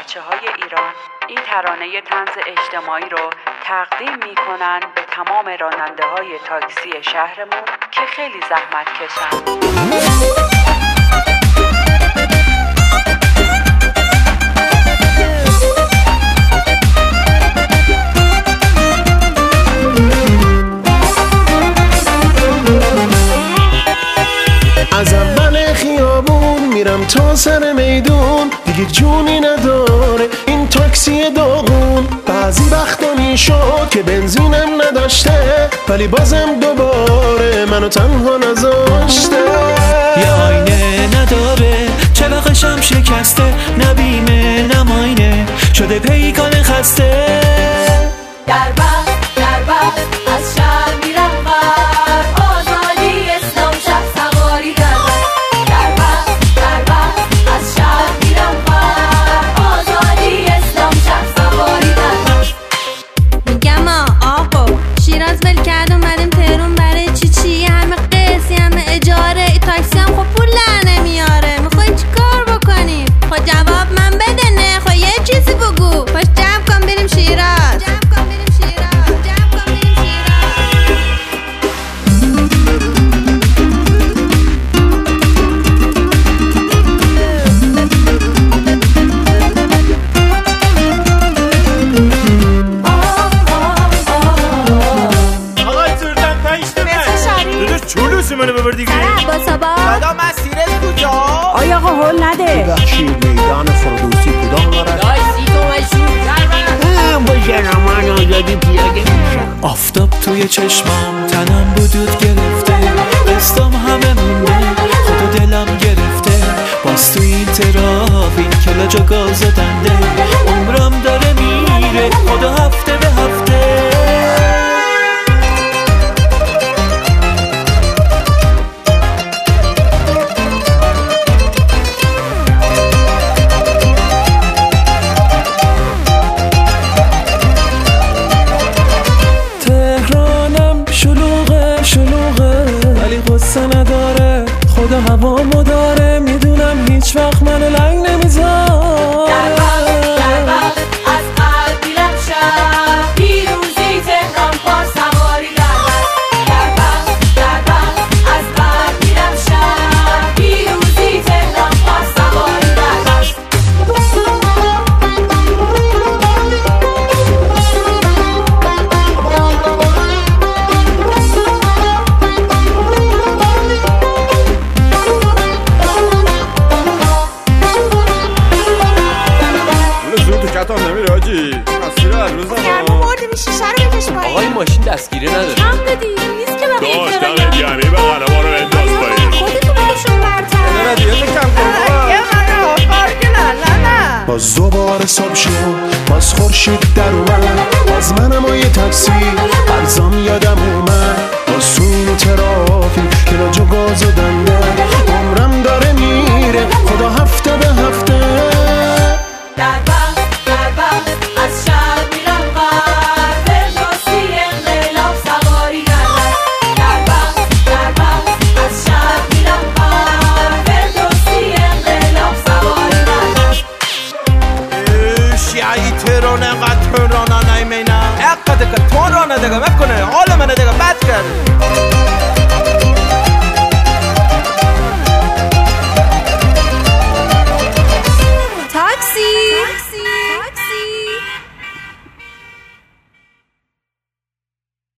بچه‌های ایران این ترانه طنز اجتماعی رو تقدیم می‌کنن به تمام راننده‌های تاکسی شهرمون که خیلی زحمت کشن. از اول خیابون میرم تا سر میدون، دیگه جونی نداره این تاکسی داغون. بعضی وقتا میشد که بنزینم نداشته، ولی بازم دوباره منو تنها نذاشته. یه آینه نداره، چراغشم شکسته، نه بیمه نه ماینه، شده پیکان خسته. در بست از شهر میرم بر آزادی اسلام شب سواری در بست از شهر میرم بر آزادی اسلام شب سواری در میگم آقا شیراز ول کرد اومدیم تهرون برای چی همه قصی همه اجاره، تاکسی هم خب پول نمیاره. میخواین چی کار بکنیم؟ خب جواب من بده، نه خب یه چیزی بگو. پاش جمع کن بریم شیراز. منو ببر دیگه. با سبا دادا مسیرت کجا؟ آیا آقا هول نده. ببخشید میدان فردوسی کدام داره؟ دایسی تو مشهور با جنمان آزادی پیاده میشم. آفتاب توی چشمام تنم بودود گرفته، قصدام همه مونده، خود دلم گرفته. باز تو این ترافیک کلا جا گاز دنده، عمرم داره میره خدا هفته به هفته. نداره خدا هوامو داره، میدونم هیچ وقت منو لنگ نمیذار. در بست از قلب میرم شب پیروزی تهران پار سواری در بست از قلب میرم شب پیروزی تهران پار سواری در بست. آقا این ماشین دستگیره نداره. کم بدی نیست که بقیه داشت دمت گرمی به قلبانو انداز پایین. خودتو بهشون برتر. رادیاتو کم کن. باز دوباره صبح شد، باز خورشید در اومد، باز منم و یه تاکسی ارزام یادم اومد. باز تو این ترافیک که راجا گاز و دنده،